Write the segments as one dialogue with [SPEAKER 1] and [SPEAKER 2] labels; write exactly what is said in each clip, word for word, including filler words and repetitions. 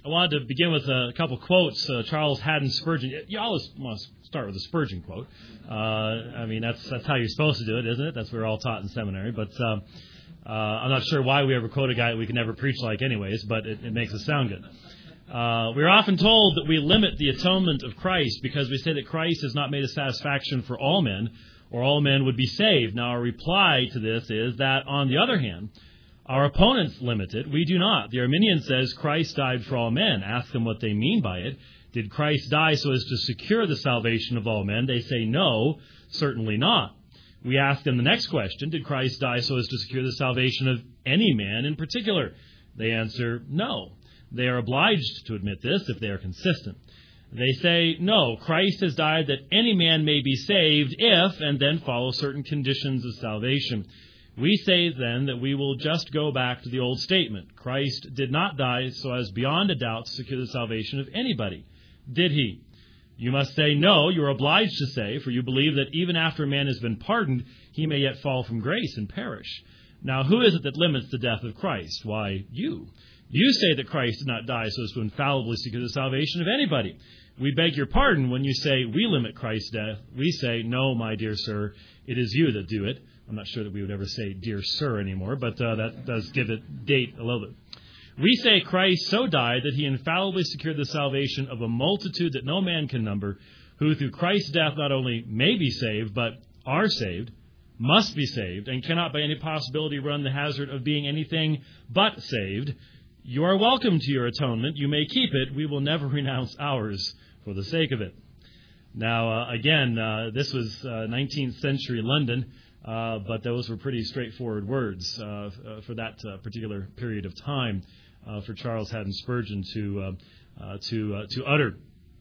[SPEAKER 1] I wanted to begin with a couple quotes. Uh, Charles Haddon Spurgeon. You always want to start with a Spurgeon quote. Uh, I mean, that's that's how you're supposed to do it, isn't it? That's what we're all taught in seminary. But uh, uh, I'm not sure why we ever quote a guy that we can never preach like anyways, but it, it makes us sound good. Uh, we're often told that we limit the atonement of Christ because we say that Christ has not made a satisfaction for all men, or all men would be saved. Now, our reply to this is that, on the other hand, our opponents limit it. We do not. The Arminian says Christ died for all men. Ask them what they mean by it. Did Christ die so as to secure the salvation of all men? They say no, certainly not. We ask them the next question. Did Christ die so as to secure the salvation of any man in particular? They answer no. They are obliged to admit this if they are consistent. They say, no, Christ has died that any man may be saved if, and then follow certain conditions of salvation. We say then that we will just go back to the old statement. Christ did not die so as beyond a doubt to secure the salvation of anybody. Did he? You must say no, you are obliged to say, for you believe that even after a man has been pardoned, he may yet fall from grace and perish. Now, who is it that limits the death of Christ? Why, you. You say that Christ did not die so as to infallibly secure the salvation of anybody. We beg your pardon when you say we limit Christ's death. We say, no, my dear sir, it is you that do it. I'm not sure that we would ever say dear sir anymore, but uh, that does give it date a little bit. We say Christ so died that he infallibly secured the salvation of a multitude that no man can number, who through Christ's death not only may be saved, but are saved, must be saved, and cannot by any possibility run the hazard of being anything but saved. You are welcome to your atonement. You may keep it. We will never renounce ours for the sake of it. Now, uh, again, uh, this was uh, nineteenth century London, uh, but those were pretty straightforward words uh, uh, for that uh, particular period of time uh, for Charles Haddon Spurgeon to uh, uh, to uh, to utter.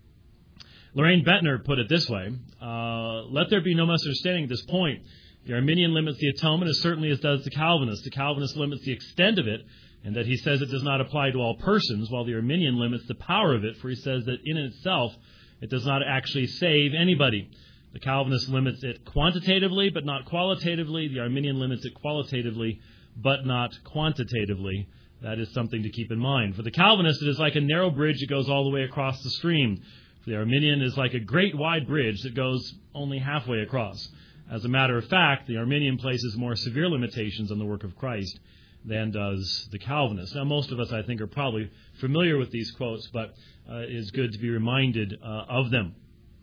[SPEAKER 1] Lorraine Bettner put it this way: uh, let there be no misunderstanding at this point. The Arminian limits the atonement as certainly as does the Calvinist. The Calvinist limits the extent of it, and that he says it does not apply to all persons, while the Arminian limits the power of it, for he says that in itself it does not actually save anybody. The Calvinist limits it quantitatively, but not qualitatively. The Arminian limits it qualitatively, but not quantitatively. That is something to keep in mind. For the Calvinist, it is like a narrow bridge that goes all the way across the stream. For the Arminian, it is like a great wide bridge that goes only halfway across. As a matter of fact, the Arminian places more severe limitations on the work of Christ than does the Calvinist. Now, most of us, I think, are probably familiar with these quotes, but uh, it is good to be reminded uh, of them.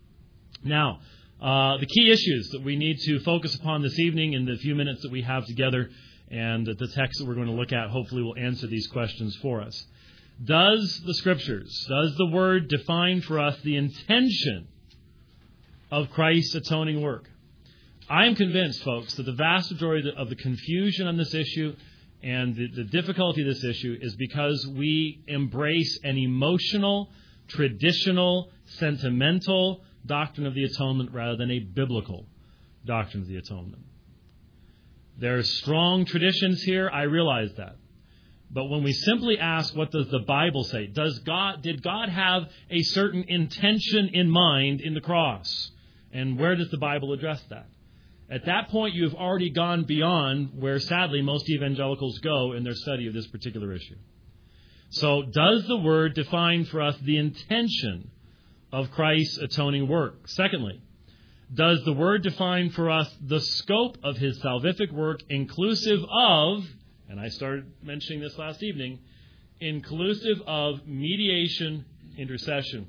[SPEAKER 1] Now, uh, the key issues that we need to focus upon this evening in the few minutes that we have together, and the text that we're going to look at hopefully will answer these questions for us. Does the Scriptures, does the Word define for us the intention of Christ's atoning work? I am convinced, folks, that the vast majority of the confusion on this issue and the, the difficulty of this issue is because we embrace an emotional, traditional, sentimental doctrine of the atonement rather than a biblical doctrine of the atonement. There are strong traditions here. I realize that. But when we simply ask, what does the Bible say? Does God, did God have a certain intention in mind in the cross? And where does the Bible address that? At that point, you have already gone beyond where, sadly, most evangelicals go in their study of this particular issue. So, does the Word define for us the intention of Christ's atoning work? Secondly, does the Word define for us the scope of His salvific work, inclusive of, and I started mentioning this last evening, inclusive of mediation, intercession?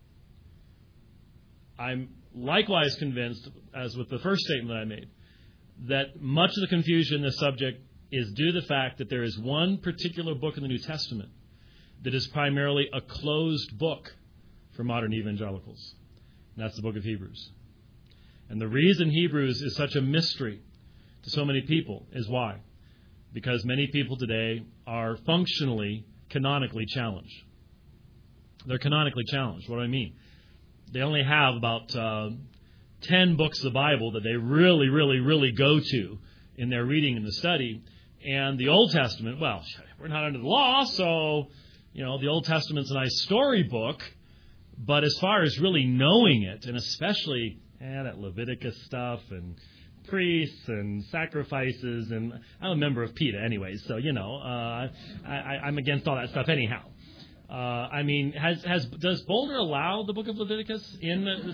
[SPEAKER 1] I'm likewise convinced, as with the first statement that I made, that much of the confusion in this subject is due to the fact that there is one particular book in the New Testament that is primarily a closed book for modern evangelicals. And that's the book of Hebrews. And the reason Hebrews is such a mystery to so many people is why? Because many people today are functionally, canonically challenged. They're canonically challenged. What do I mean? They only have about uh, ten books of the Bible that they really, really, really go to in their reading and the study. And the Old Testament, well, we're not under the law, so, you know, the Old Testament's a nice storybook. But as far as really knowing it, and especially eh, that Leviticus stuff and priests and sacrifices, and I'm a member of PETA anyways, so, you know, uh, I, I, I'm against all that stuff anyhow. Uh, I mean, has has does Boulder allow the book of Leviticus in the...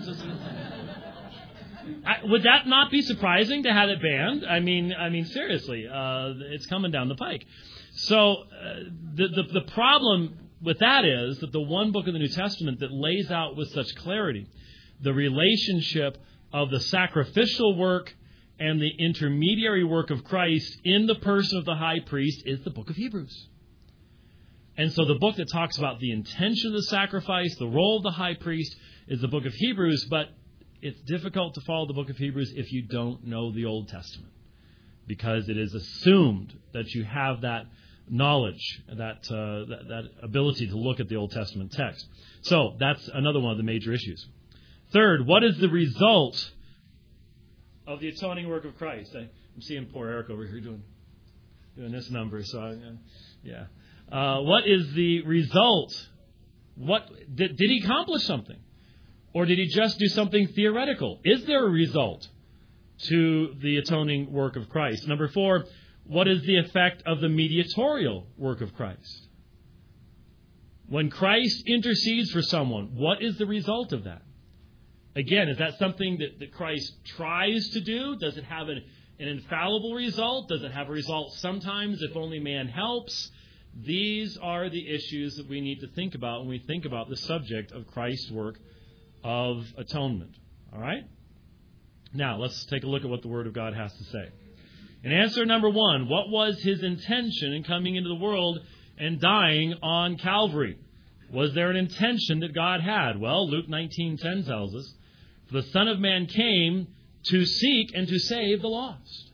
[SPEAKER 1] I, would that not be surprising to have it banned? I mean, I mean, seriously, uh, it's coming down the pike. So uh, the, the the problem with that is that the one book of the New Testament that lays out with such clarity the relationship of the sacrificial work and the intermediary work of Christ in the person of the high priest is the book of Hebrews. And so the book that talks about the intention of the sacrifice, the role of the high priest, is the book of Hebrews, but it's difficult to follow the book of Hebrews if you don't know the Old Testament, because it is assumed that you have that knowledge, that, uh, that that ability to look at the Old Testament text. So that's another one of the major issues. Third, what is the result of the atoning work of Christ? I, I'm seeing poor Eric over here doing doing this number. So I, uh, yeah, uh, what is the result? What did, did he accomplish something? Or did he just do something theoretical? Is there a result to the atoning work of Christ? Number four, what is the effect of the mediatorial work of Christ? When Christ intercedes for someone, what is the result of that? Again, is that something that, that Christ tries to do? Does it have an, an infallible result? Does it have a result sometimes if only man helps? These are the issues that we need to think about when we think about the subject of Christ's work of atonement. All right? Now, let's take a look at what the Word of God has to say. In answer number one, what was his intention in coming into the world and dying on Calvary? Was there an intention that God had? Well, Luke nineteen ten tells us, "For the Son of Man came to seek and to save the lost."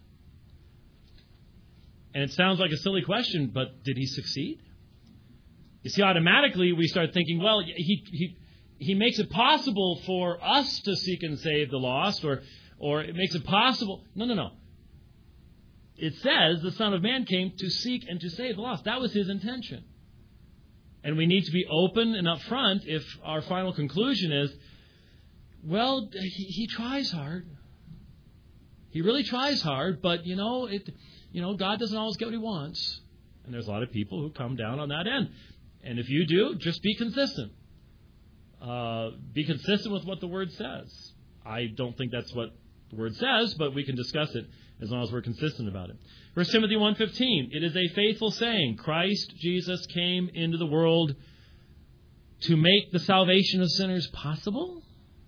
[SPEAKER 1] And it sounds like a silly question, but did he succeed? You see, automatically we start thinking, well, he he he makes it possible for us to seek and save the lost, or or it makes it possible. No, no, no. It says the Son of Man came to seek and to save the lost. That was his intention. And we need to be open and upfront if our final conclusion is, well, he, he tries hard. He really tries hard, but, you know, it, you know, God doesn't always get what he wants. And there's a lot of people who come down on that end. And if you do, just be consistent. Uh, be consistent with what the Word says. I don't think that's what the Word says, but we can discuss it as long as we're consistent about it. First Timothy one fifteen, it is a faithful saying, Christ Jesus came into the world to make the salvation of sinners possible?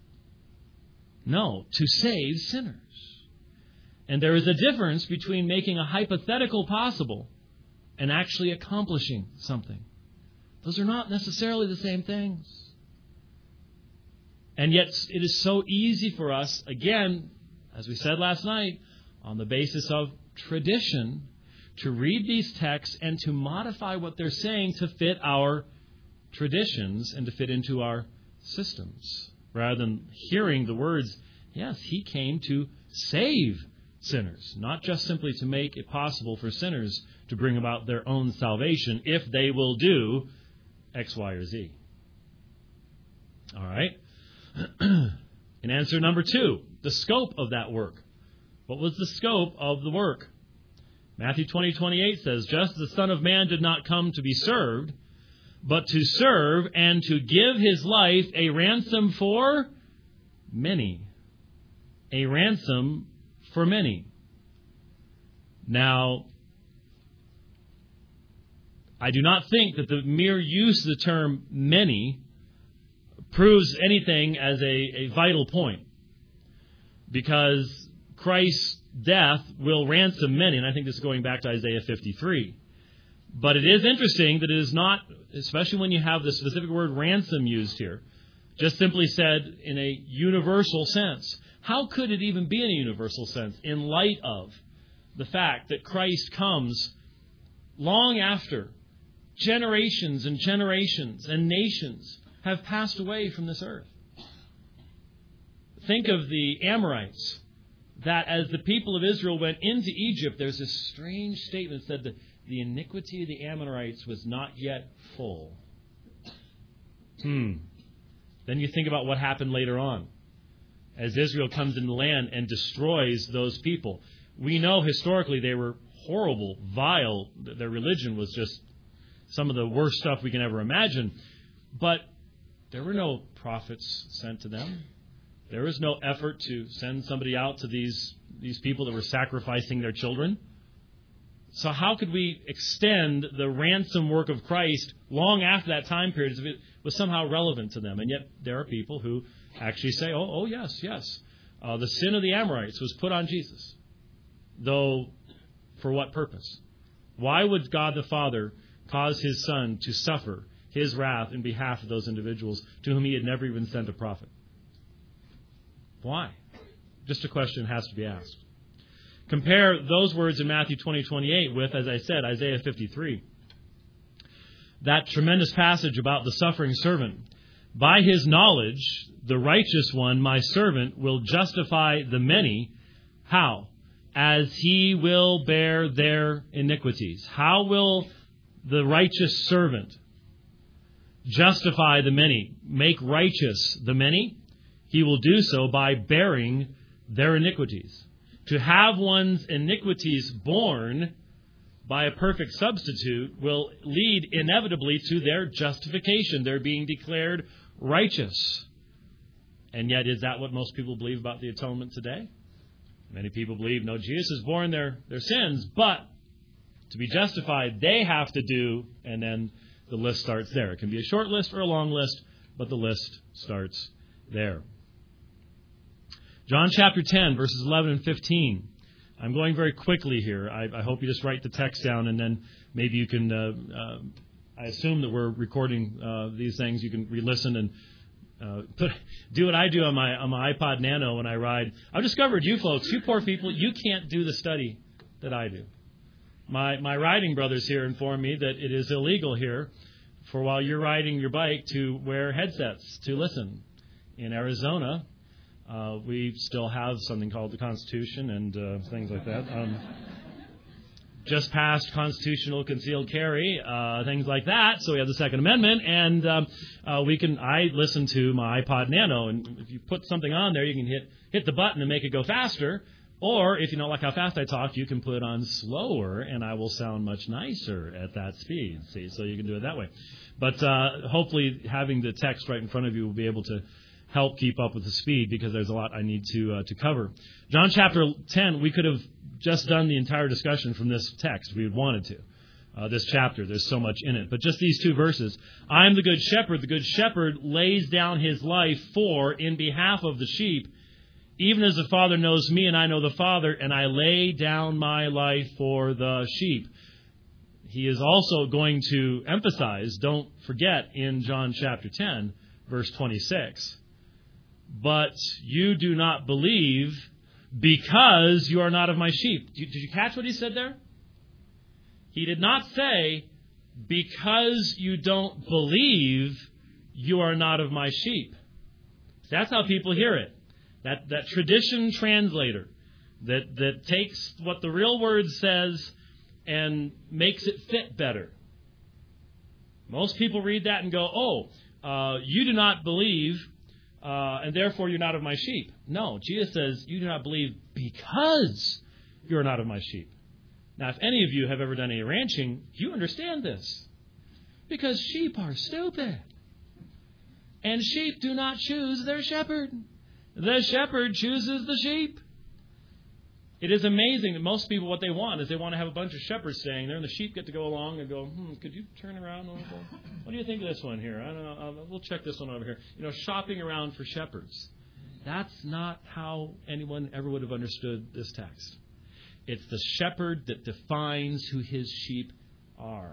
[SPEAKER 1] No, to save sinners. And there is a difference between making a hypothetical possible and actually accomplishing something. Those are not necessarily the same things. And yet it is so easy for us, again, as we said last night, on the basis of tradition, to read these texts and to modify what they're saying to fit our traditions and to fit into our systems, rather than hearing the words, yes, he came to save sinners, not just simply to make it possible for sinners to bring about their own salvation if they will do X, Y, or Z. All right. In answer number two, the scope of that work. What was the scope of the work? Matthew twenty twenty-eight says, just as the Son of Man did not come to be served, but to serve and to give his life a ransom for many. A ransom for many. Now, I do not think that the mere use of the term many proves anything as a, a vital point, because Christ's death will ransom many, and I think this is going back to Isaiah fifty-three. But it is interesting that it is not, especially when you have the specific word ransom used here, just simply said in a universal sense. How could it even be in a universal sense in light of the fact that Christ comes long after generations and generations and nations have passed away from this earth? Think of the Amorites, that as the people of Israel went into Egypt, there's this strange statement that said that the iniquity of the Amorites was not yet full. Hmm. Then you think about what happened later on, as Israel comes into the land and destroys those people. We know historically they were horrible, vile. Their religion was just some of the worst stuff we can ever imagine. But there were no prophets sent to them. There was no effort to send somebody out to these, these people that were sacrificing their children. So how could we extend the ransom work of Christ long after that time period as if it was somehow relevant to them? And yet there are people who actually say, oh, oh yes, yes. Uh, the sin of the Amorites was put on Jesus. Though, for what purpose? Why would God the Father cause his Son to suffer his wrath in behalf of those individuals to whom he had never even sent a prophet? Why? Just a question has to be asked. Compare those words in Matthew twenty, twenty-eight with, as I said, Isaiah fifty-three. That tremendous passage about the suffering servant. By his knowledge, the righteous one, my servant, will justify the many. How? As he will bear their iniquities. How will the righteous servant justify the many, make righteous the many? He will do so by bearing their iniquities. To have one's iniquities borne by a perfect substitute will lead inevitably to their justification, their being declared righteous. And yet, is that what most people believe about the atonement today? Many people believe, no, Jesus has borne their, their sins, but to be justified, they have to do, and then the list starts there. It can be a short list or a long list, but the list starts there. John chapter ten, verses eleven and fifteen. I'm going very quickly here. I, I hope you just write the text down, and then maybe you can, uh, uh, I assume that we're recording uh, these things. You can re-listen and uh, put, do what I do on my on my iPod Nano when I ride. I've discovered you folks, you poor people, you can't do the study that I do. My my riding brothers here inform me that it is illegal here for while you're riding your bike to wear headsets to listen. In Arizona, Uh, we still have something called the Constitution and uh, things like that. Um, just passed constitutional concealed carry, uh, things like that. So we have the Second Amendment, and um, uh, we can. I listen to my iPod Nano, and if you put something on there, you can hit hit the button and make it go faster. Or if you don't like how fast I talk, you can put it on slower, and I will sound much nicer at that speed. See, so you can do it that way. But uh, hopefully, having the text right in front of you will be able to help keep up with the speed, because there's a lot I need to uh, to cover. John chapter ten, we could have just done the entire discussion from this text if we had wanted to. Uh, this chapter, there's so much in it. But just these two verses. I am the good shepherd. The good shepherd lays down his life for, in behalf of the sheep, even as the Father knows me and I know the Father, and I lay down my life for the sheep. He is also going to emphasize, don't forget, in John chapter ten, verse twenty-six, but you do not believe because you are not of my sheep. Did you catch what he said there? He did not say, because you don't believe, you are not of my sheep. That's how people hear it. That that tradition translator that, that takes what the real word says and makes it fit better. Most people read that and go, oh, uh, you do not believe, Uh, and therefore you're not of my sheep. No, Jesus says you do not believe because you're not of my sheep. Now, if any of you have ever done any ranching, you understand this. Because sheep are stupid. And sheep do not choose their shepherd. The shepherd chooses the sheep. It is amazing that most people, what they want is they want to have a bunch of shepherds staying there, and the sheep get to go along and go, hmm, could you turn around a little? What do you think of this one here? I don't know. Uh, we'll check this one over here. You know, shopping around for shepherds. That's not how anyone ever would have understood this text. It's the shepherd that defines who his sheep are.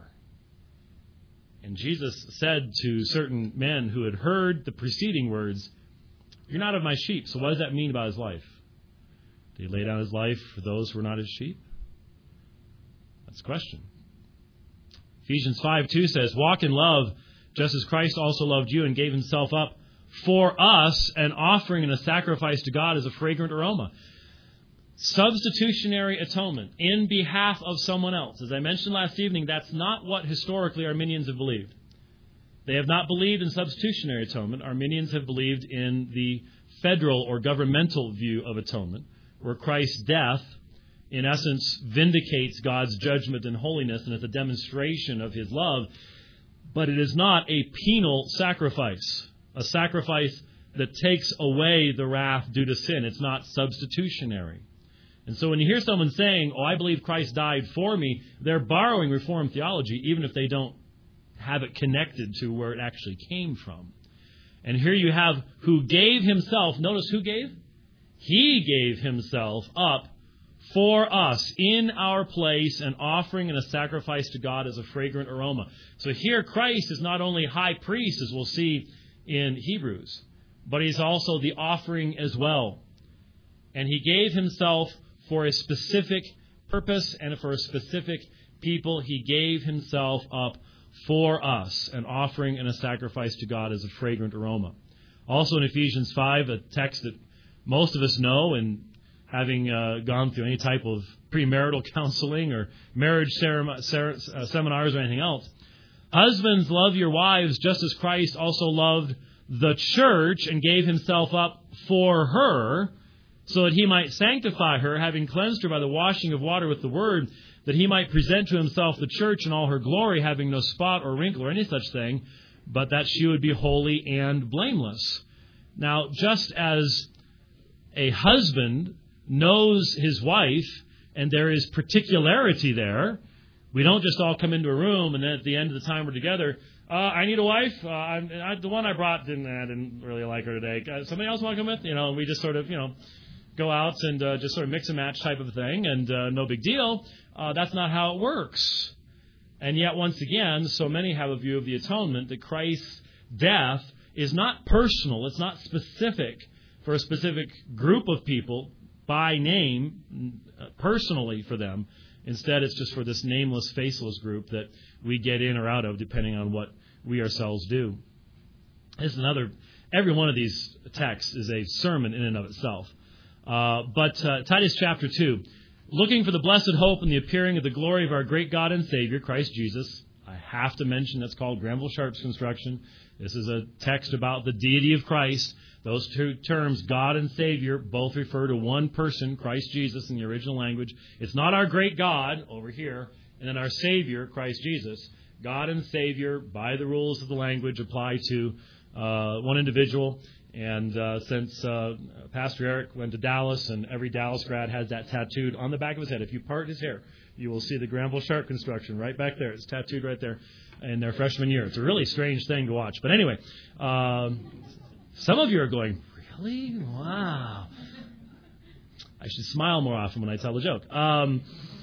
[SPEAKER 1] And Jesus said to certain men who had heard the preceding words, you're not of my sheep. So what does that mean about his life? Did he lay down his life for those who are not his sheep? That's the question. Ephesians five two says, walk in love, just as Christ also loved you and gave himself up for us, an offering and a sacrifice to God as a fragrant aroma. Substitutionary atonement in behalf of someone else. As I mentioned last evening, that's not what historically Arminians have believed. They have not believed in substitutionary atonement. Arminians have believed in the federal or governmental view of atonement, where Christ's death in essence, vindicates God's judgment and holiness, and it's a demonstration of his love. But it is not a penal sacrifice, a sacrifice that takes away the wrath due to sin. It's not substitutionary. And so when you hear someone saying, oh, I believe Christ died for me, they're borrowing Reformed theology, even if they don't have it connected to where it actually came from. And here you have who gave himself, notice who gave? He gave himself up for us in our place, an offering and a sacrifice to God as a fragrant aroma. So here Christ is not only high priest, as we'll see in Hebrews, but he's also the offering as well. And he gave himself for a specific purpose and for a specific people. He gave himself up for us, an offering and a sacrifice to God as a fragrant aroma. Also in Ephesians five, a text that most of us know, and having uh, gone through any type of premarital counseling or marriage cerem- ser- uh, seminars or anything else, husbands, love your wives just as Christ also loved the church and gave himself up for her, so that he might sanctify her, having cleansed her by the washing of water with the word, that he might present to himself the church in all her glory, having no spot or wrinkle or any such thing, but that she would be holy and blameless. Now, just as a husband knows his wife, and there is particularity there, we don't just all come into a room and then at the end of the time we're together, uh, I need a wife. Uh, I'm, I, the one I brought didn't, I didn't really like her today. Uh, somebody else want to come with? You know, we just sort of, you know, go out and uh, just sort of mix and match type of thing, and uh, no big deal. Uh, that's not how it works. And yet, once again, so many have a view of the atonement that Christ's death is not personal. It's not specific for a specific group of people by name, uh, personally for them. Instead, it's just for this nameless, faceless group that we get in or out of depending on what we ourselves do. This is another, every one of these texts is a sermon in and of itself. Uh, but uh, Titus chapter two, looking for the blessed hope and the appearing of the glory of our great God and Savior, Christ Jesus. I have to mention that's called Granville Sharp's construction. This is a text about the deity of Christ. Those two terms, God and Savior, both refer to one person, Christ Jesus, in the original language. It's not our great God over here, and then our Savior, Christ Jesus. God and Savior, by the rules of the language, apply to uh, one individual. And uh, since uh, Pastor Eric went to Dallas, and every Dallas grad has that tattooed on the back of his head, if you part his hair, you will see the Granville Sharp construction right back there. It's tattooed right there in their freshman year. It's a really strange thing to watch. But anyway, um, some of you are going, really? Wow. I should smile more often when I tell the joke. Um,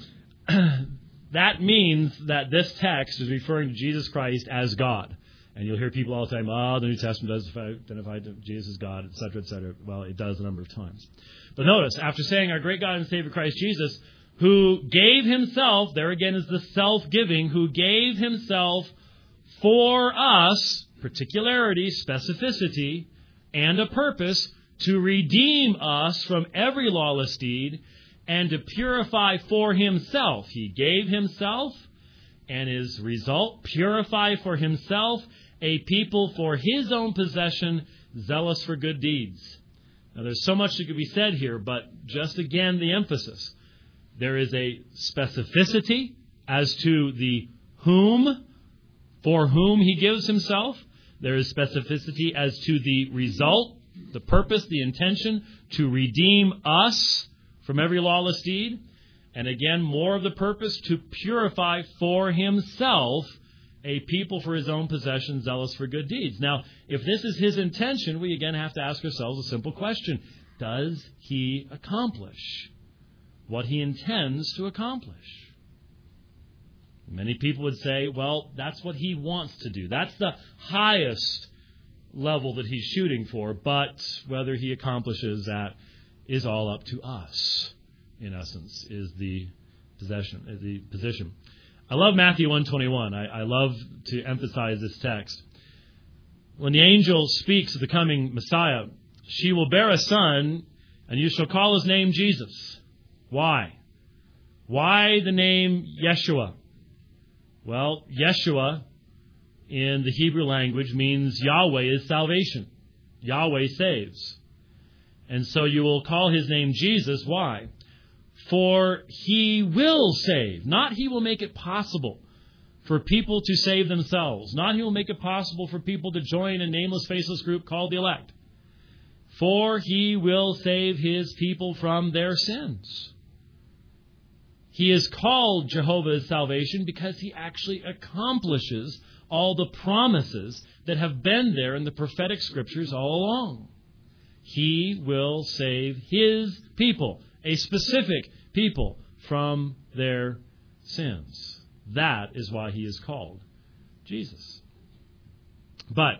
[SPEAKER 1] that means that this text is referring to Jesus Christ as God. And you'll hear people all the time, oh, the New Testament does identify Jesus as God, et cetera, et cetera. Well, it does a number of times. But notice, after saying our great God and Savior Christ Jesus, who gave himself, there again is the self-giving, who gave himself for us, particularity, specificity, and a purpose, to redeem us from every lawless deed and to purify for himself. He gave himself, and his result, purify for himself a people for his own possession, zealous for good deeds. Now, there's so much that could be said here, but just again, the emphasis. There is a specificity as to the whom, for whom he gives himself. There is specificity as to the result, the purpose, the intention, to redeem us from every lawless deed. And again, more of the purpose, to purify for himself a people for his own possession, zealous for good deeds. Now, if this is his intention, we again have to ask ourselves a simple question. Does he accomplish what he intends to accomplish? Many people would say, well, that's what he wants to do. That's the highest level that he's shooting for, but whether he accomplishes that is all up to us. In essence, is the possession, is the position. I love Matthew one twenty-one. I, I love to emphasize this text. When the angel speaks of the coming Messiah, she will bear a son, and you shall call his name Jesus. Why? Why the name Yeshua? Well, Yeshua in the Hebrew language means Yahweh is salvation. Yahweh saves. And so you will call his name Jesus. Why? For he will save, not he will make it possible for people to save themselves, not he will make it possible for people to join a nameless, faceless group called the elect. For he will save his people from their sins. He is called Jehovah's salvation because he actually accomplishes all the promises that have been there in the prophetic scriptures all along. He will save his people, a specific people, from their sins. That is why he is called Jesus. But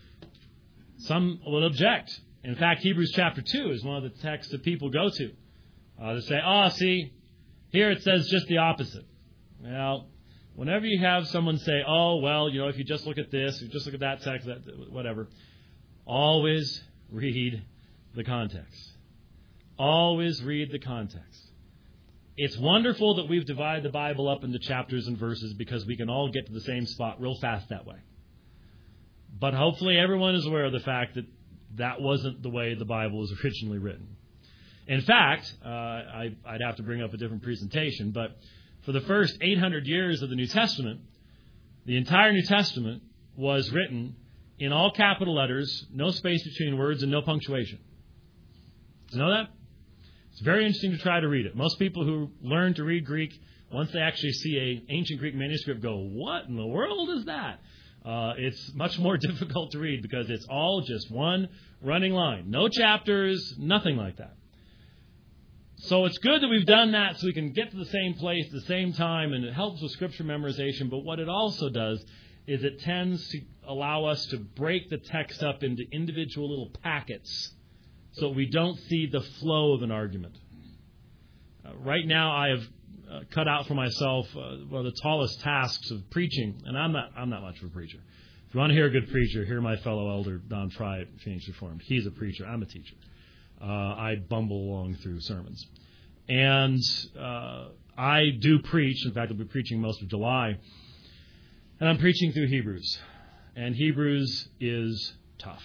[SPEAKER 1] some will object. In fact, Hebrews chapter two is one of the texts that people go to. Uh, to say, oh, see, here it says just the opposite. Well, whenever you have someone say, oh, well, you know, if you just look at this, if you just look at that text, that, whatever, always read the context. Always read the context. It's wonderful that we've divided the Bible up into chapters and verses because we can all get to the same spot real fast that way. But hopefully everyone is aware of the fact that that wasn't the way the Bible was originally written. In fact, uh, I, I'd have to bring up a different presentation, but for the first eight hundred years of the New Testament, the entire New Testament was written in all capital letters, no space between words, and no punctuation. Do you know that? It's very interesting to try to read it. Most people who learn to read Greek, once they actually see an ancient Greek manuscript, go, what in the world is that? Uh, it's much more difficult to read because it's all just one running line. No chapters, nothing like that. So it's good that we've done that so we can get to the same place at the same time, and it helps with scripture memorization. But what it also does is it tends to allow us to break the text up into individual little packets so we don't see the flow of an argument. Uh, right now I have uh, cut out for myself uh, one of the tallest tasks of preaching, and I'm not I'm not much of a preacher. If you want to hear a good preacher, hear my fellow elder, Don Fry at Phoenix Reformed. He's a preacher. I'm a teacher. Uh, I bumble along through sermons. And uh, I do preach. In fact, I'll be preaching most of July. And I'm preaching through Hebrews. And Hebrews is tough.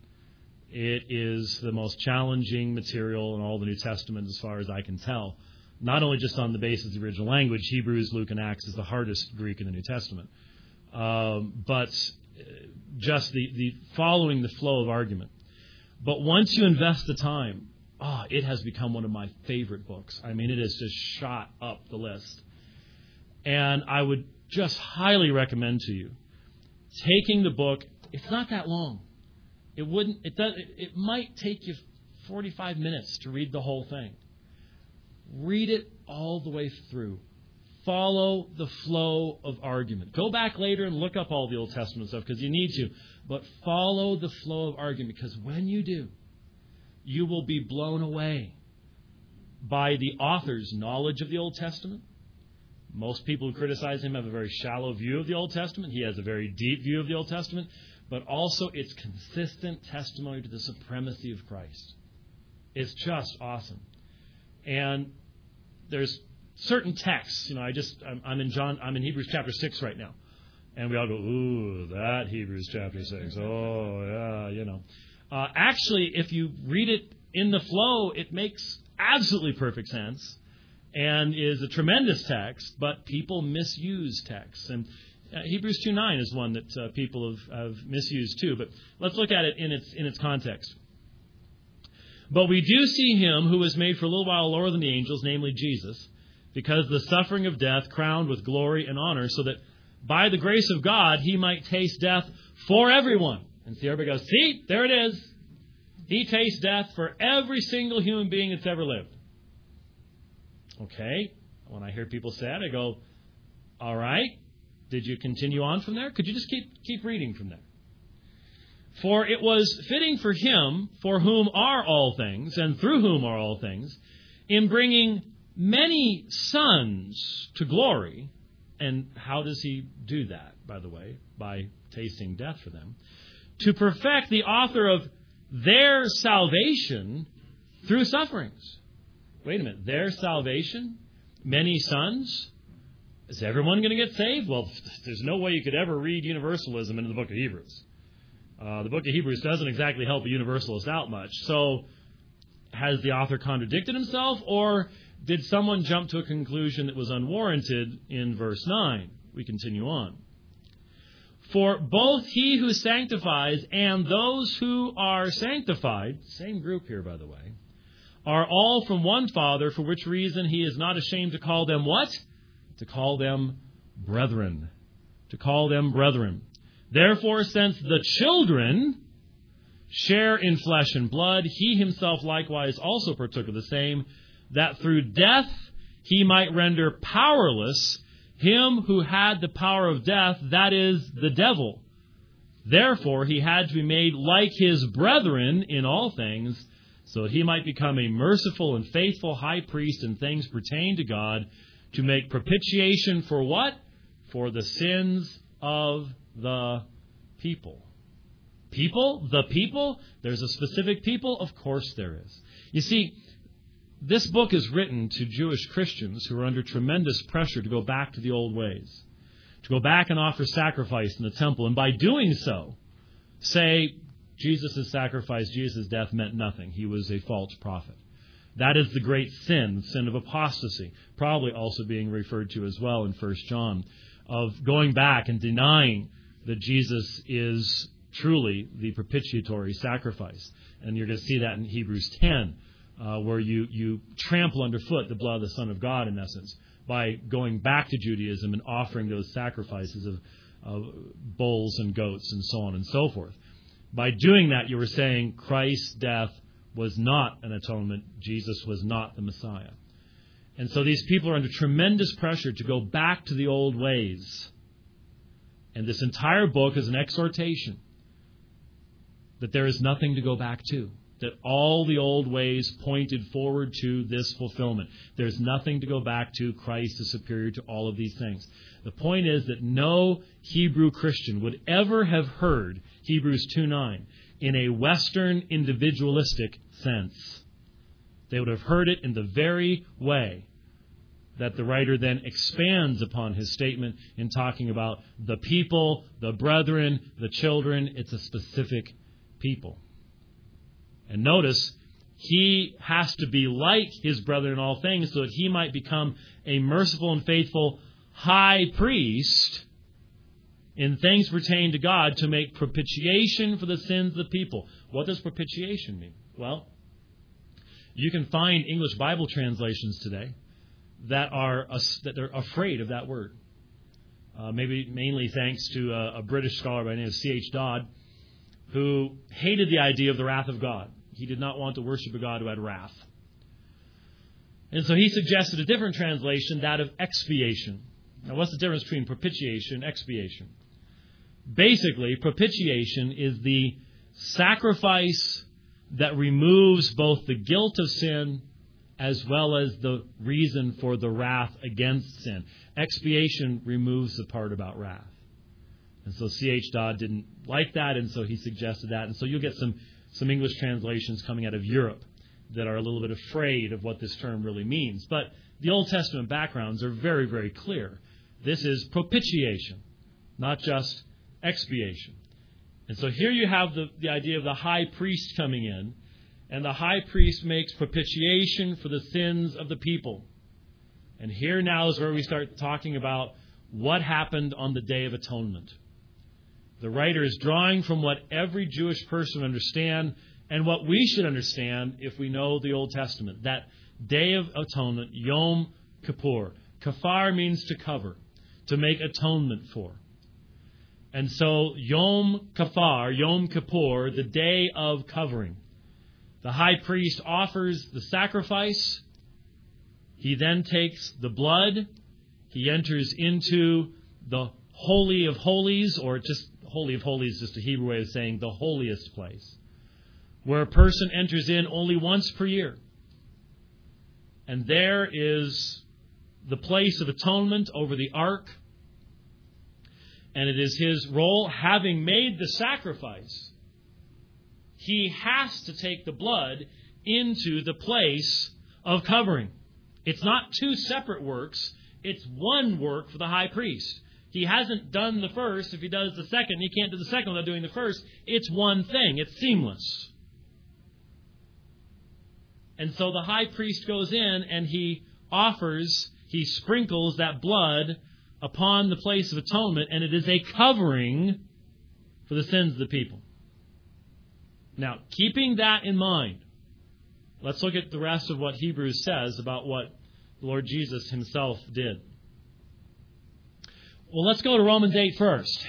[SPEAKER 1] It is the most challenging material in all the New Testament as far as I can tell. Not only just on the basis of the original language, Hebrews, Luke, and Acts is the hardest Greek in the New Testament. Um, but just the, the following the flow of argument. But once you invest the time, oh, it has become one of my favorite books. I mean, it has just shot up the list. And I would just highly recommend to you taking the book. It's not that long. It wouldn't. It does. It, it might take you forty-five minutes to read the whole thing. Read it all the way through. Follow the flow of argument. Go back later and look up all the Old Testament stuff because you need to. But follow the flow of argument, because when you do, you will be blown away by the author's knowledge of the Old Testament. Most people who criticize him have a very shallow view of the Old Testament. He has a very deep view of the Old Testament. But also its consistent testimony to the supremacy of Christ. It's just awesome. And there's certain texts, you know, I just, I'm, I'm in John, I'm in Hebrews chapter six right now. And we all go, ooh, that Hebrews chapter six. Oh, yeah, you know. Uh, actually, if you read it in the flow, it makes absolutely perfect sense and is a tremendous text, but people misuse texts. And uh, Hebrews two nine is one that uh, people have, have misused too. But let's look at it in its in its context. But we do see him who was made for a little while lower than the angels, namely Jesus, because of the suffering of death, crowned with glory and honor, so that by the grace of God he might taste death for everyone. And see, everybody goes, see, there it is. He tastes death for every single human being that's ever lived. Okay. When I hear people say that, I go, all right. Did you continue on from there? Could you just keep keep reading from there? For it was fitting for him, for whom are all things, and through whom are all things, in bringing many sons to glory. And how does he do that, by the way? By tasting death for them. To perfect the author of their salvation through sufferings. Wait a minute. Their salvation? Many sons? Is everyone going to get saved? Well, there's no way you could ever read universalism into the book of Hebrews. Uh, the book of Hebrews doesn't exactly help a universalist out much. So has the author contradicted himself, or did someone jump to a conclusion that was unwarranted in verse nine? We continue on. For both he who sanctifies and those who are sanctified, same group here, by the way, are all from one Father, for which reason he is not ashamed to call them what? To call them brethren. To call them brethren. Therefore, since the children share in flesh and blood, he himself likewise also partook of the same, that through death he might render powerless him who had the power of death, that is, the devil. Therefore, he had to be made like his brethren in all things, so that he might become a merciful and faithful high priest in things pertaining to God, to make propitiation for what? For the sins of the people. People? The people? There's a specific people? Of course there is. You see, this book is written to Jewish Christians who are under tremendous pressure to go back to the old ways, to go back and offer sacrifice in the temple, and by doing so, say Jesus' sacrifice, Jesus' death meant nothing. He was a false prophet. That is the great sin, the sin of apostasy, probably also being referred to as well in First John, of going back and denying that Jesus is truly the propitiatory sacrifice. And you're going to see that in Hebrews ten. Uh, where you, you trample underfoot the blood of the Son of God, in essence, by going back to Judaism and offering those sacrifices of, of bulls and goats and so on and so forth. By doing that, you were saying Christ's death was not an atonement. Jesus was not the Messiah. And so these people are under tremendous pressure to go back to the old ways. And this entire book is an exhortation that there is nothing to go back to. That all the old ways pointed forward to this fulfillment. There's nothing to go back to. Christ is superior to all of these things. The point is that no Hebrew Christian would ever have heard Hebrews two nine in a Western individualistic sense. They would have heard it in the very way that the writer then expands upon his statement in talking about the people, the brethren, the children. It's a specific people. And notice, he has to be like his brother in all things so that he might become a merciful and faithful high priest in things pertaining to God to make propitiation for the sins of the people. What does propitiation mean? Well, you can find English Bible translations today that are that are afraid of that word. Uh, maybe mainly thanks to a, a British scholar by the name of C H Dodd, who hated the idea of the wrath of God. He did not want to worship a God who had wrath. And so he suggested a different translation, that of expiation. Now, what's the difference between propitiation and expiation? Basically, propitiation is the sacrifice that removes both the guilt of sin as well as the reason for the wrath against sin. Expiation removes the part about wrath. And so C H Dodd didn't like that, and so he suggested that. And so you'll get some, some English translations coming out of Europe that are a little bit afraid of what this term really means. But the Old Testament backgrounds are very, very clear. This is propitiation, not just expiation. And so here you have the, the idea of the high priest coming in, and the high priest makes propitiation for the sins of the people. And here now is where we start talking about what happened on the Day of Atonement. The writer is drawing from what every Jewish person understand and what we should understand if we know the Old Testament. That Day of Atonement, Yom Kippur. Kafar means to cover, to make atonement for. And so Yom Kafar, Yom Kippur, the day of covering. The high priest offers the sacrifice. He then takes the blood. He enters into the Holy of Holies, or just Holy of Holies is just a Hebrew way of saying the holiest place, where a person enters in only once per year. And there is the place of atonement over the ark. And it is his role, having made the sacrifice, he has to take the blood into the place of covering. It's not two separate works. It's one work for the high priest. He hasn't done the first. If he does the second, he can't do the second without doing the first. It's one thing. It's seamless. And so the high priest goes in and he offers, he sprinkles that blood upon the place of atonement, and it is a covering for the sins of the people. Now, keeping that in mind, let's look at the rest of what Hebrews says about what the Lord Jesus himself did. Well, let's go to Romans eight first.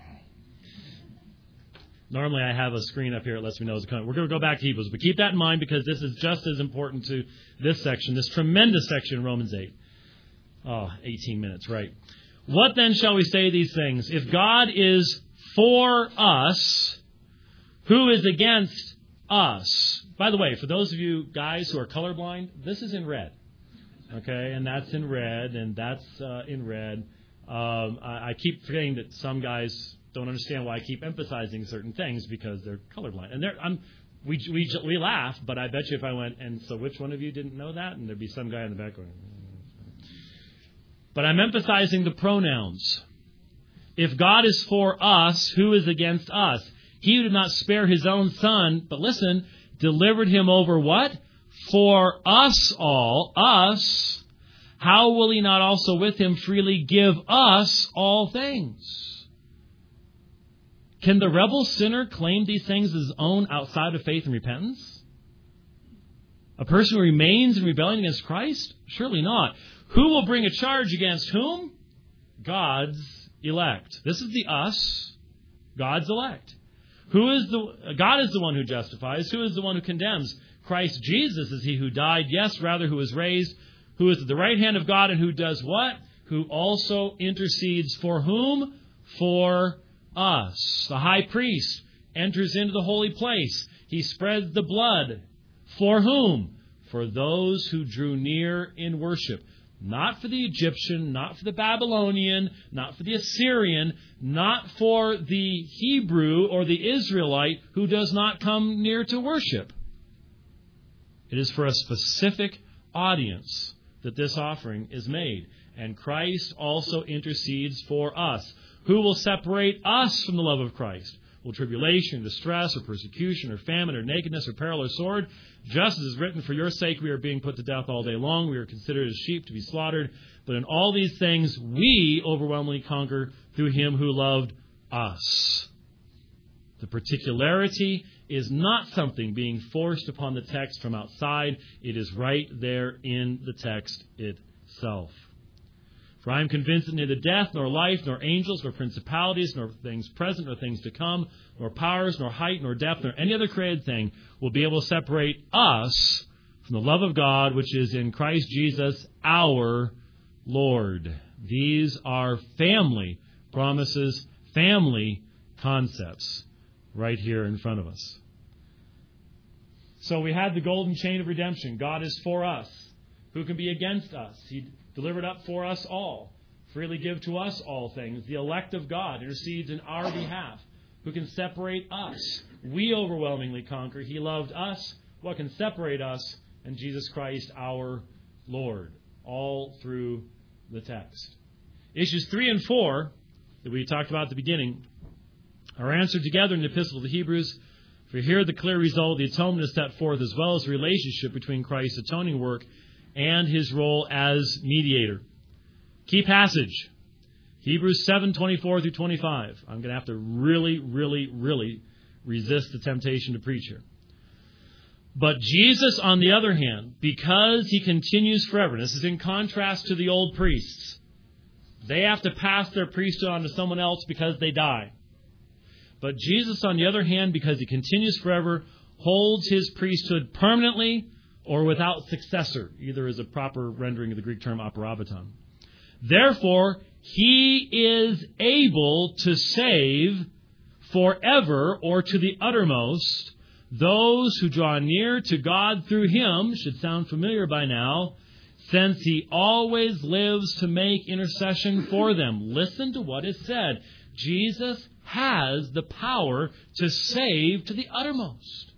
[SPEAKER 1] Normally I have a screen up here that lets me know it's coming. We're going to go back to Hebrews, but keep that in mind because this is just as important to this section, this tremendous section in Romans eight. Oh, eighteen minutes, right. What then shall we say these things? If God is for us, who is against us? By the way, for those of you guys who are colorblind, this is in red. Okay, and that's in red, and that's uh, in red. Um, I, I keep forgetting that some guys don't understand why I keep emphasizing certain things because they're colorblind. And they're, I'm, we, we we laugh, but I bet you if I went, and so which one of you didn't know that? And there'd be some guy in the back going. But I'm emphasizing the pronouns. If God is for us, who is against us? He who did not spare his own son, but listen, delivered him over what? For us all, us. How will he not also with him freely give us all things? Can the rebel sinner claim these things as his own outside of faith and repentance? A person who remains in rebellion against Christ? Surely not. Who will bring a charge against whom? God's elect. This is the us, God's elect. Who is the God is the one who justifies. Who is the one who condemns? Christ Jesus is he who died, yes, rather who was raised, who is at the right hand of God and who does what? Who also intercedes for whom? For us. The high priest enters into the holy place. He spreads the blood. For whom? For those who drew near in worship. Not for the Egyptian, not for the Babylonian, not for the Assyrian, not for the Hebrew or the Israelite who does not come near to worship. It is for a specific audience that this offering is made. And Christ also intercedes for us. Who will separate us from the love of Christ? Will tribulation, distress, or persecution, or famine, or nakedness, or peril, or sword? Just as is written, for your sake we are being put to death all day long. We are considered as sheep to be slaughtered. But in all these things we overwhelmingly conquer through him who loved us. The particularity is not something being forced upon the text from outside. It is right there in the text itself. For I am convinced that neither death, nor life, nor angels, nor principalities, nor things present, nor things to come, nor powers, nor height, nor depth, nor any other created thing will be able to separate us from the love of God, which is in Christ Jesus, our Lord. These are family promises, family concepts right here in front of us. So we had the golden chain of redemption. God is for us. Who can be against us? He delivered up for us all. Freely give to us all things. The elect of God intercedes in our behalf. Who can separate us? We overwhelmingly conquer. He loved us. What can separate us? And Jesus Christ, our Lord. All through the text. Issues three and four that we talked about at the beginning are answered together in the Epistle to the Hebrews. For here the clear result of the atonement is set forth, as well as the relationship between Christ's atoning work and his role as mediator. Key passage, Hebrews seven, twenty-four through twenty-five. I'm going to have to really, really, really resist the temptation to preach here. But Jesus, on the other hand, because he continues forever, this is in contrast to the old priests. They have to pass their priesthood on to someone else because they die. But Jesus, on the other hand, because he continues forever, holds his priesthood permanently or without successor. Either is a proper rendering of the Greek term aparabaton. Therefore, he is able to save forever or to the uttermost those who draw near to God through him. Should sound familiar by now, since he always lives to make intercession for them. Listen to what is said. Jesus has the power to save to the uttermost.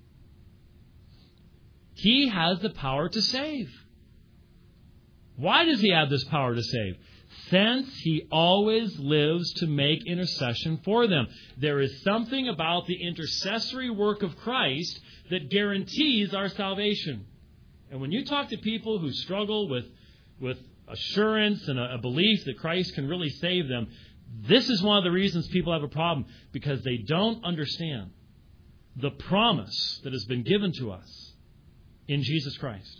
[SPEAKER 1] He has the power to save. Why does he have this power to save? Since he always lives to make intercession for them. There is something about the intercessory work of Christ that guarantees our salvation. And when you talk to people who struggle with, with assurance and a, a belief that Christ can really save them. This is one of the reasons people have a problem, because they don't understand the promise that has been given to us in Jesus Christ.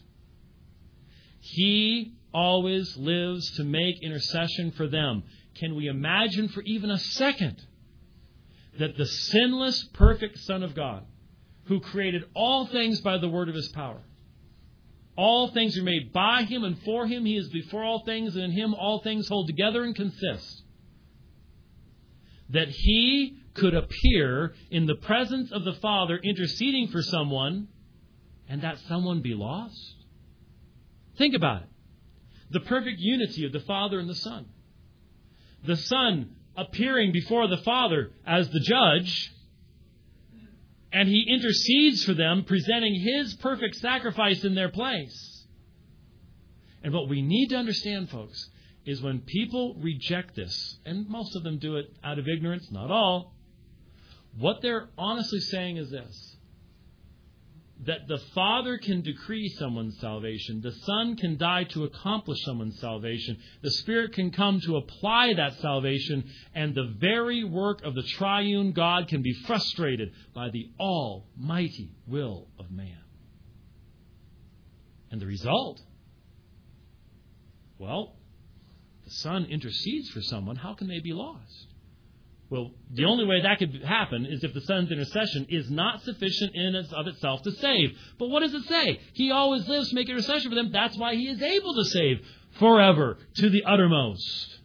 [SPEAKER 1] He always lives to make intercession for them. Can we imagine for even a second that the sinless, perfect Son of God, who created all things by the word of his power, all things are made by him and for him, he is before all things, and in him all things hold together and consist, that he could appear in the presence of the Father interceding for someone, and that someone be lost? Think about it. The perfect unity of the Father and the Son. The Son appearing before the Father as the judge, and he intercedes for them, presenting his perfect sacrifice in their place. And what we need to understand, folks, is when people reject this, and most of them do it out of ignorance, not all, what they're honestly saying is this: that the Father can decree someone's salvation, the Son can die to accomplish someone's salvation, the Spirit can come to apply that salvation, and the very work of the triune God can be frustrated by the almighty will of man. And the result? Well, the Son intercedes for someone. How can they be lost? Well, the only way that could happen is if the Son's intercession is not sufficient in and of itself to save. But what does it say? He always lives to make intercession for them. That's why he is able to save forever to the uttermost.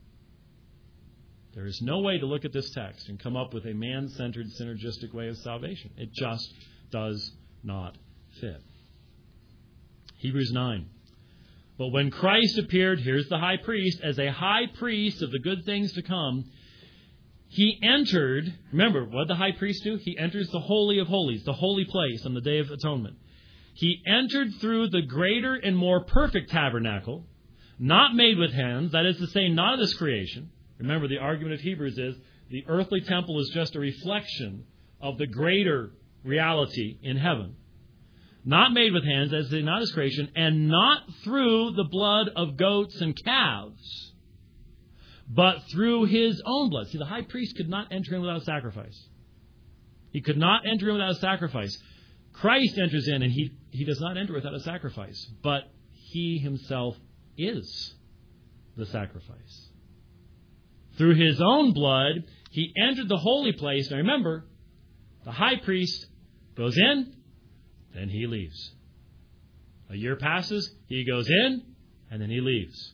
[SPEAKER 1] There is no way to look at this text and come up with a man-centered, synergistic way of salvation. It just does not fit. Hebrews nine. But when Christ appeared, here's the high priest, as a high priest of the good things to come, he entered, remember, what did the high priest do? He enters the Holy of Holies, the holy place on the Day of Atonement. He entered through the greater and more perfect tabernacle, not made with hands, that is to say, not of this creation. Remember, the argument of Hebrews is the earthly temple is just a reflection of the greater reality in heaven. Not made with hands, as is not his creation, and not through the blood of goats and calves, but through his own blood. See, the high priest could not enter in without a sacrifice. He could not enter in without a sacrifice. Christ enters in, and he, he does not enter without a sacrifice, but he himself is the sacrifice. Through his own blood, he entered the holy place. Now remember, the high priest goes in, then he leaves. A year passes, he goes in, and then he leaves.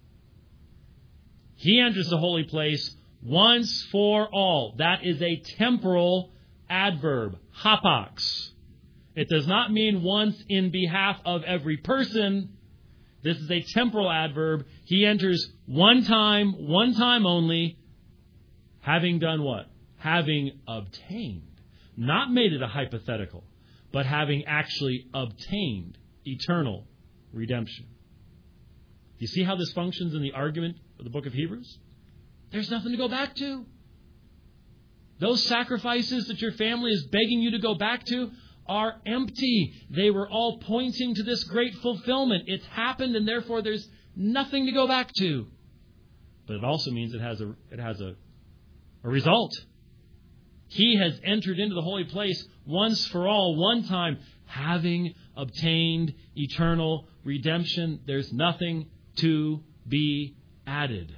[SPEAKER 1] He enters the holy place once for all. That is a temporal adverb, hapax. It does not mean once in behalf of every person. This is a temporal adverb. He enters one time, one time only, having done what? Having obtained. Not made it a hypothetical, but having actually obtained eternal redemption. You see how this functions in the argument of the book of Hebrews? There's nothing to go back to. Those sacrifices that your family is begging you to go back to are empty. They were all pointing to this great fulfillment. It's happened, and therefore there's nothing to go back to. But it also means it has a it has a, a result. He has entered into the holy place once for all, one time, having obtained eternal redemption. There's nothing to be added.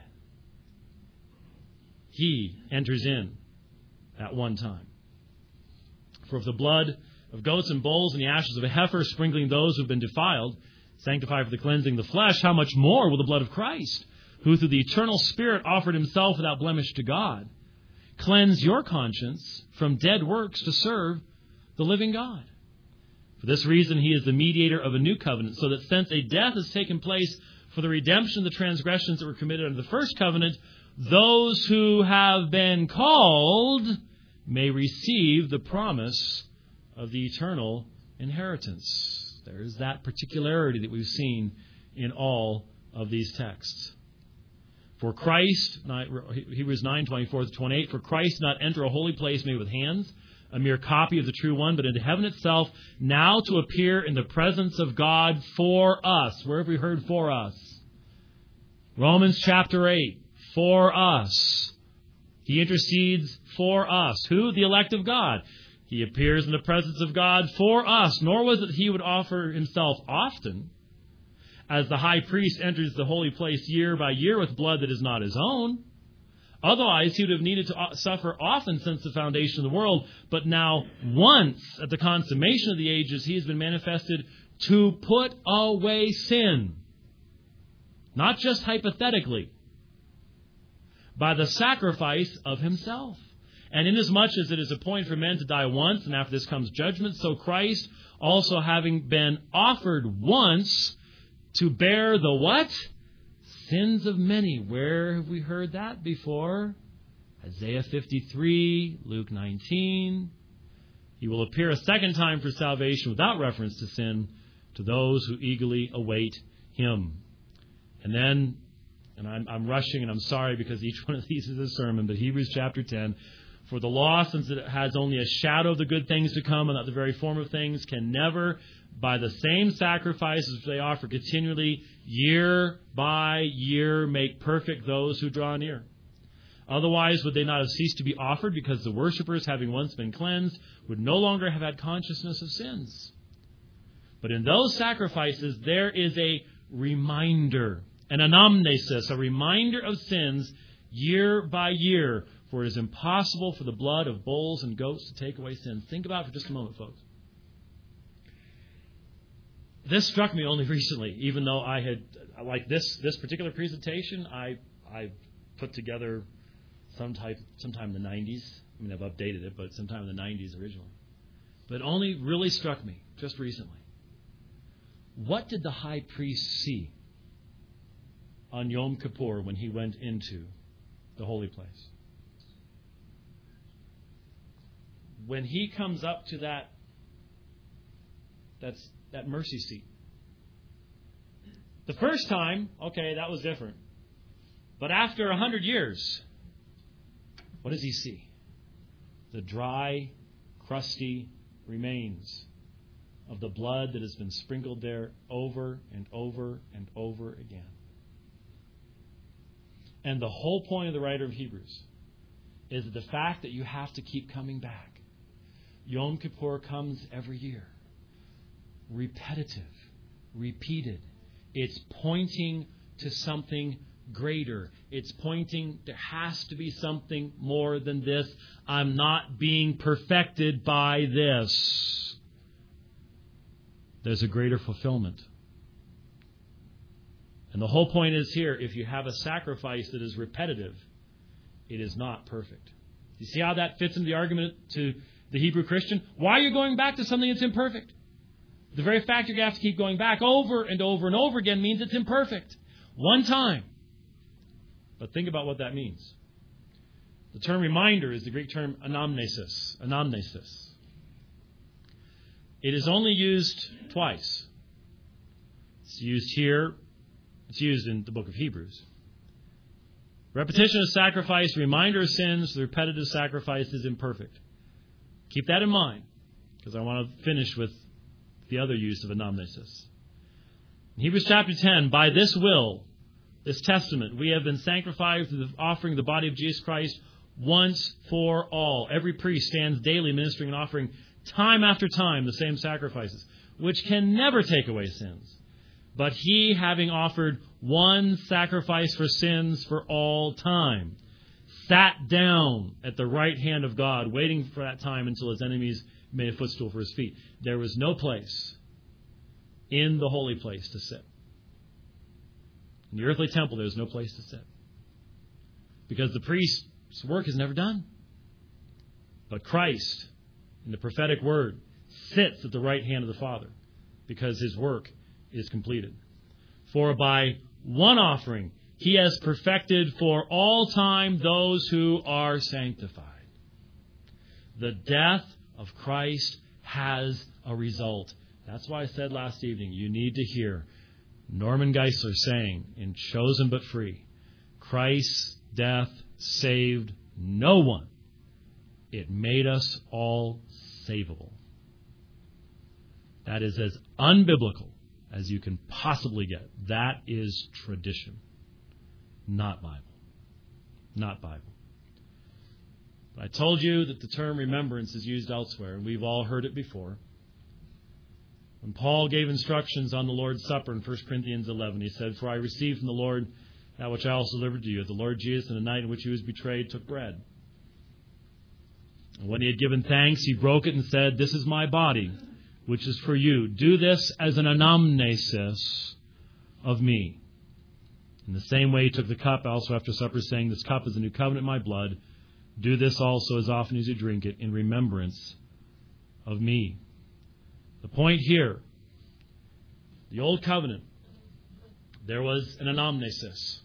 [SPEAKER 1] He enters in at one time. For if the blood of goats and bulls and the ashes of a heifer, sprinkling those who have been defiled, sanctify for the cleansing of the flesh, how much more will the blood of Christ, who through the eternal Spirit offered himself without blemish to God, cleanse your conscience from dead works to serve the living God? For this reason, he is the mediator of a new covenant, so that since a death has taken place for the redemption of the transgressions that were committed under the first covenant, those who have been called may receive the promise of the eternal inheritance. There is that particularity that we've seen in all of these texts. For Christ, Hebrews nine, twenty-four to twenty-eight, for Christ did not enter a holy place made with hands, a mere copy of the true one, but into heaven itself, now to appear in the presence of God for us. Where have we heard for us? Romans chapter eight, for us. He intercedes for us. Who? The elect of God. He appears in the presence of God for us. Nor was it he would offer himself often, as the high priest enters the holy place year by year with blood that is not his own. Otherwise, he would have needed to suffer often since the foundation of the world. But now, once at the consummation of the ages, he has been manifested to put away sin. Not just hypothetically, by the sacrifice of himself. And inasmuch as it is appointed for men to die once, and after this comes judgment, so Christ, also having been offered once to bear the what? Sins of many. Where have we heard that before? Isaiah fifty-three, Luke nineteen. He will appear a second time for salvation without reference to sin to those who eagerly await him. And then, and I'm, I'm rushing and I'm sorry because each one of these is a sermon, but Hebrews chapter ten, for the law, since it has only a shadow of the good things to come and not the very form of things, can never, by the same sacrifices they offer continually, year by year, make perfect those who draw near. Otherwise, would they not have ceased to be offered, because the worshippers, having once been cleansed, would no longer have had consciousness of sins? But in those sacrifices, there is a reminder, an anamnesis, a reminder of sins year by year. For it is impossible for the blood of bulls and goats to take away sins. Think about it for just a moment, folks. This struck me only recently, even though I had, like this this particular presentation, I I put together some type, sometime in the nineties. I mean, I've updated it, but sometime in the nineties originally. But it only really struck me just recently. What did the high priest see on Yom Kippur when he went into the holy place? When he comes up to that, that's that mercy seat. The first time, okay, that was different. But after a hundred years, what does he see? The dry, crusty remains of the blood that has been sprinkled there over and over and over again. And the whole point of the writer of Hebrews is the fact that you have to keep coming back. Yom Kippur comes every year. Repetitive, repeated. It's pointing to something greater. It's pointing, there has to be something more than this. I'm not being perfected by this. There's a greater fulfillment. And the whole point is here, if you have a sacrifice that is repetitive, it is not perfect. You see how that fits into the argument to the Hebrew Christian? Why are you going back to something that's imperfect? The very fact you're going to have to keep going back over and over and over again means it's imperfect. One time. But think about what that means. The term reminder is the Greek term anamnesis. Anamnesis. It is only used twice. It's used here. It's used in the book of Hebrews. Repetition of sacrifice, reminder of sins, the repetitive sacrifice is imperfect. Keep that in mind, because I want to finish with the other use of anamnesis. In Hebrews chapter ten, by this will, this testament, we have been sanctified through the offering the body of Jesus Christ once for all. Every priest stands daily ministering and offering time after time the same sacrifices, which can never take away sins. But he, having offered one sacrifice for sins for all time, sat down at the right hand of God, waiting for that time until his enemies made a footstool for his feet. There was no place in the holy place to sit. In the earthly temple, there was no place to sit. Because the priest's work is never done. But Christ, in the prophetic word, sits at the right hand of the Father, because his work is completed. For by one offering, he has perfected for all time those who are sanctified. The death of Christ has a result. That's why I said last evening, you need to hear Norman Geisler saying in Chosen But Free, Christ's death saved no one. It made us all savable. That is as unbiblical as you can possibly get. That is tradition. Not Bible. Not Bible. But I told you that the term remembrance is used elsewhere, and we've all heard it before. When Paul gave instructions on the Lord's Supper in First Corinthians eleven, he said, "For I received from the Lord that which I also delivered to you. The Lord Jesus, in the night in which he was betrayed, took bread. And when he had given thanks, he broke it and said, 'This is my body, which is for you. Do this as an anamnesis of me.' In the same way, he took the cup also after supper, saying, 'This cup is the new covenant in my blood. Do this also as often as you drink it in remembrance of me.'" The point here, the old covenant, there was an anamnesis.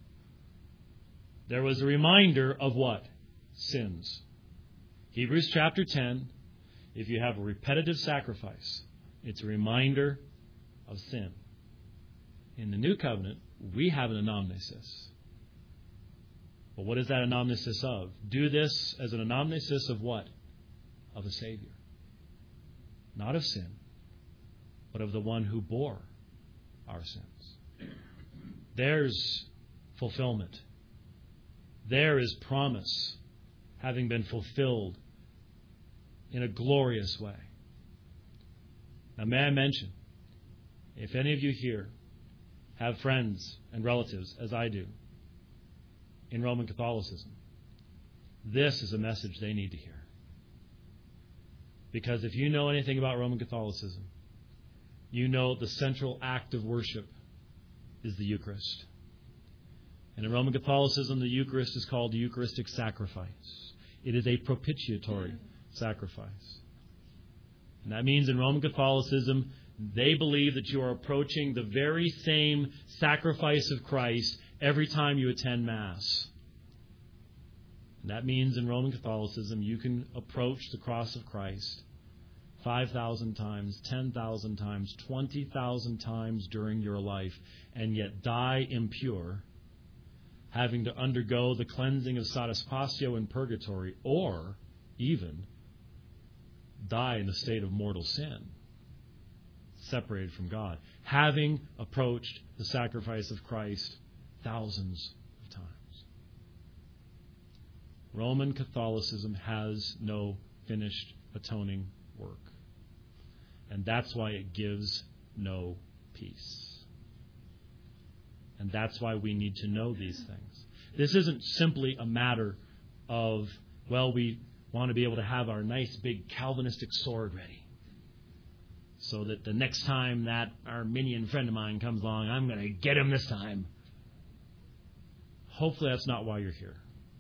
[SPEAKER 1] There was a reminder of what? Sins. Hebrews chapter ten, if you have a repetitive sacrifice, it's a reminder of sin. In the new covenant, we have an anamnesis. But what is that anamnesis of? Do this as an anamnesis of what? Of a Savior. Not of sin, but of the one who bore our sins. There's fulfillment. There is promise having been fulfilled in a glorious way. Now, may I mention, if any of you here have friends and relatives, as I do, in Roman Catholicism, this is a message they need to hear. Because if you know anything about Roman Catholicism, you know the central act of worship is the Eucharist. And in Roman Catholicism, the Eucharist is called the Eucharistic sacrifice. It is a propitiatory sacrifice. And that means in Roman Catholicism, they believe that you are approaching the very same sacrifice of Christ every time you attend Mass. And that means in Roman Catholicism, you can approach the cross of Christ five thousand times, ten thousand times, twenty thousand times during your life, and yet die impure, having to undergo the cleansing of sataspatio in purgatory, or even die in a state of mortal sin, separated from God, having approached the sacrifice of Christ thousands of times. Roman Catholicism has no finished atoning work. And that's why it gives no peace. And that's why we need to know these things. This isn't simply a matter of, well, we want to be able to have our nice big Calvinistic sword ready, so that the next time that Arminian friend of mine comes along, I'm going to get him this time. Hopefully that's not why you're here.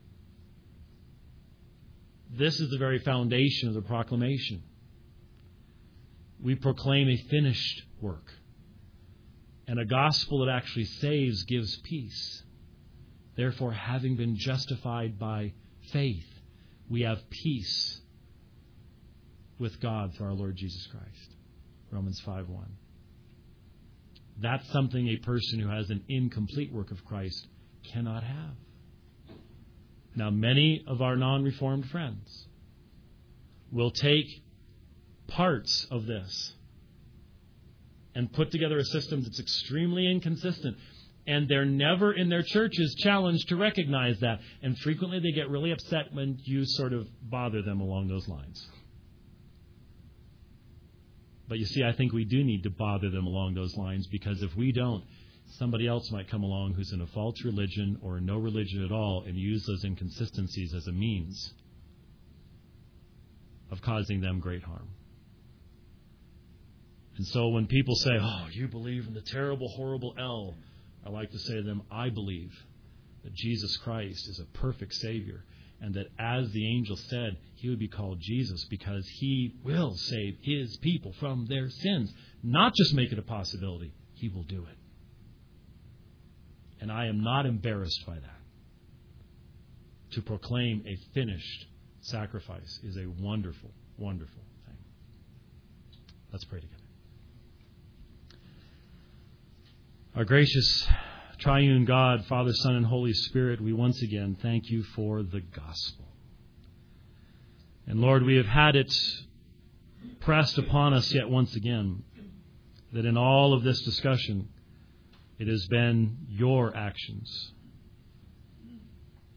[SPEAKER 1] This is the very foundation of the proclamation. We proclaim a finished work. And a gospel that actually saves gives peace. Therefore, having been justified by faith, we have peace with God through our Lord Jesus Christ. Romans five one. That's something a person who has an incomplete work of Christ cannot have. Now, many of our non-reformed friends will take parts of this and put together a system that's extremely inconsistent. And they're never in their churches challenged to recognize that. And frequently they get really upset when you sort of bother them along those lines. But you see, I think we do need to bother them along those lines, because if we don't, somebody else might come along who's in a false religion or no religion at all and use those inconsistencies as a means of causing them great harm. And so when people say, "Oh, you believe in the terrible, horrible L," I like to say to them, I believe that Jesus Christ is a perfect Savior, and that, as the angel said, he would be called Jesus because he will save his people from their sins. Not just make it a possibility, he will do it. And I am not embarrassed by that. To proclaim a finished sacrifice is a wonderful, wonderful thing. Let's pray together. Our gracious triune God, Father, Son, and Holy Spirit, we once again thank you for the gospel. And Lord, we have had it pressed upon us yet once again that in all of this discussion, it has been your actions,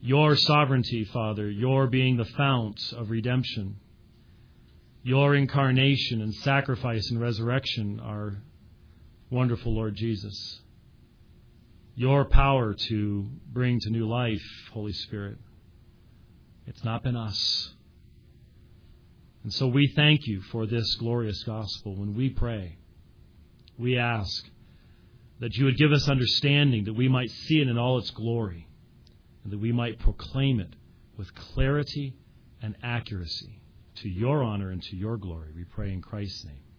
[SPEAKER 1] Your sovereignty, Father, your being the fount of redemption, your incarnation and sacrifice and resurrection are wonderful, Lord Jesus. Your power to bring to new life, Holy Spirit. It's not been us. And so we thank you for this glorious gospel. When we pray, we ask that you would give us understanding, that we might see it in all its glory, and that we might proclaim it with clarity and accuracy to your honor and to your glory. We pray in Christ's name.